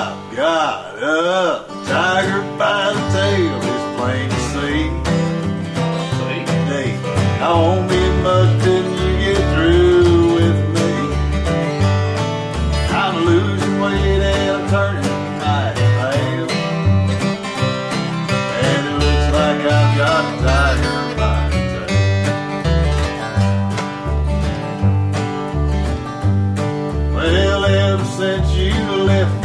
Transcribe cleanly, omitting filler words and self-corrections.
I've got a tiger by the tail, it's plain to see. Hey, I won't be much till you get through with me. I'm losing weight and I'm turning mighty pale, and it looks like I've got a tiger by the tail. Well, ever since you left